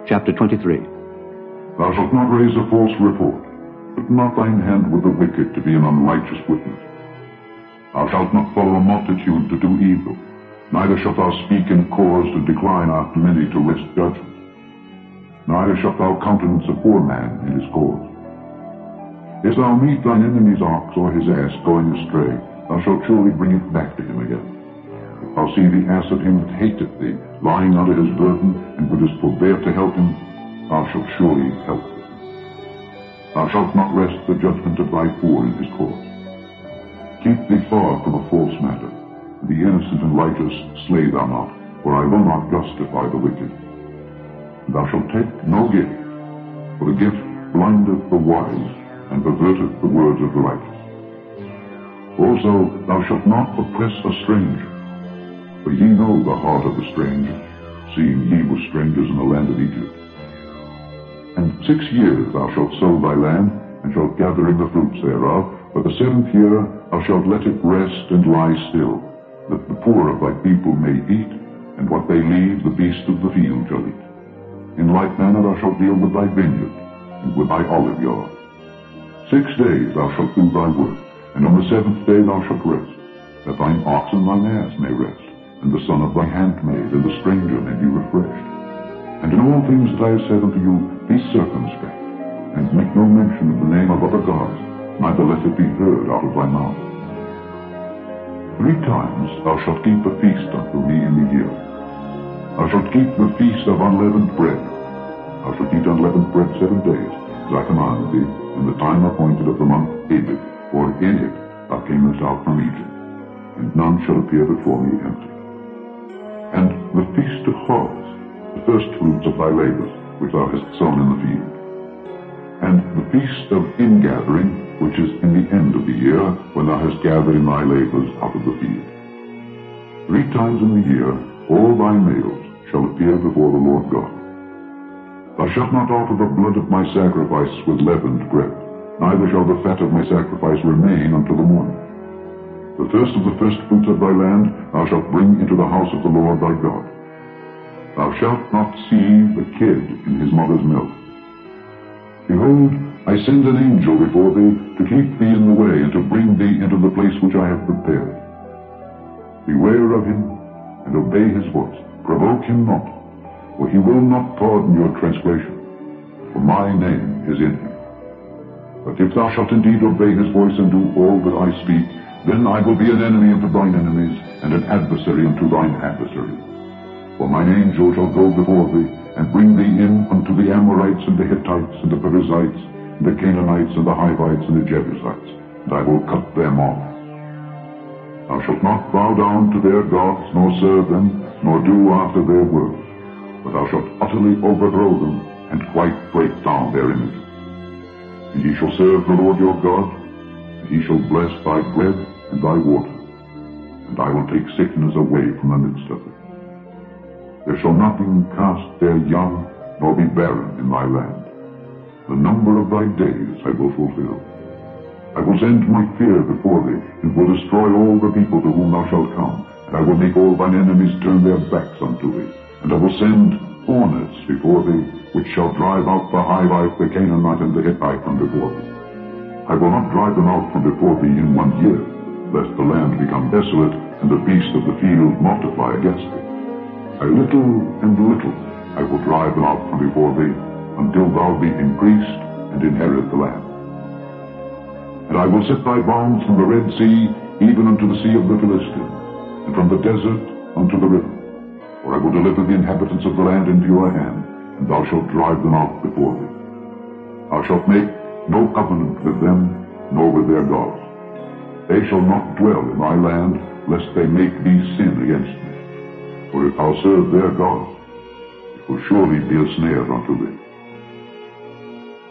chapter 23. Thou shalt not raise a false report. Put not thine hand with the wicked to be an unrighteous witness. Thou shalt not follow a multitude to do evil, neither shalt thou speak in cause to decline after many to wrest judgment. Neither shalt thou countenance a poor man in his cause. If thou meet thine enemy's ox or his ass going astray, thou shalt surely bring it back to him again. If thou see the ass of him that hateth thee lying under his burden, and wouldest forbear to help him, thou shalt surely help him. Thou shalt not rest the judgment of thy poor in his cause. Keep thee far from a false matter, and the innocent and righteous slay thou not, for I will not justify the wicked. And thou shalt take no gift, for the gift blindeth the wise, and perverteth the words of the righteous. Also thou shalt not oppress a stranger, for ye know the heart of the stranger, seeing ye were strangers in the land of Egypt. And 6 years thou shalt sow thy land, and shalt gather in the fruits thereof, but the 7th year thou shalt let it rest and lie still, that the poor of thy people may eat, and what they leave the beasts of the field shall eat. In like manner thou shalt deal with thy vineyard, and with thy olive yard. 6 days thou shalt do thy work, and on the 7th day thou shalt rest, that thine ox and thine ass may rest, and the son of thy handmaid and the stranger may be refreshed. And in all things that I have said unto you, be circumspect, and make no mention of the name of other gods, neither let it be heard out of thy mouth. 3 times thou shalt keep a feast unto me in the year. Thou shalt keep the feast of unleavened bread. Thou shalt eat unleavened bread 7 days, as I commanded thee, in the time appointed of the month Abib, for in it thou camest out from Egypt, and none shall appear before me empty. And the feast of harvest, the first fruits of thy labors, which thou hast sown in the field. And the feast of ingathering, which is in the end of the year, when thou hast gathered in thy labors out of the field. 3 times in the year all thy males shall appear before the Lord God. Thou shalt not offer the blood of my sacrifice with leavened bread, neither shall the fat of my sacrifice remain until the morning. The first of the first fruits of thy land thou shalt bring into the house of the Lord thy God. Thou shalt not see the kid in his mother's milk. Behold, I send an angel before thee to keep thee in the way, and to bring thee into the place which I have prepared. Beware of him, and obey his voice. Provoke him not, for he will not pardon your transgression, for my name is in him. But if thou shalt indeed obey his voice and do all that I speak, then I will be an enemy unto thine enemies, and an adversary unto thine adversaries. For mine angel shall go before thee, and bring thee in unto the Amorites, and the Hittites, and the Perizzites, and the Canaanites, and the Hivites, and the Jebusites, and I will cut them off. Thou shalt not bow down to their gods, nor serve them, nor do after their works, but thou shalt utterly overthrow them, and quite break down their images. And ye shall serve the Lord your God, and he shall bless thy bread and thy water, and I will take sickness away from the midst of it. There shall nothing cast their young, nor be barren in thy land. The number of thy days I will fulfill. I will send my fear before thee, and will destroy all the people to whom thou shalt come, and I will make all thine enemies turn their backs unto thee, and I will send hornets before thee, which shall drive out the Hivite, the Canaanite, and the Hittite from before thee. I will not drive them out from before thee in 1 year, lest the land become desolate, and the beasts of the field multiply against thee. A little and little I will drive them out from before thee, until thou be increased, and inherit the land. And I will set thy bounds from the Red Sea, even unto the sea of the Philistines, and from the desert unto the river. For I will deliver the inhabitants of the land into your hand, and thou shalt drive them out before thee. Thou shalt make no covenant with them, nor with their gods. They shall not dwell in thy land, lest they make thee sin against me. For if thou serve their gods, it will surely be a snare unto thee.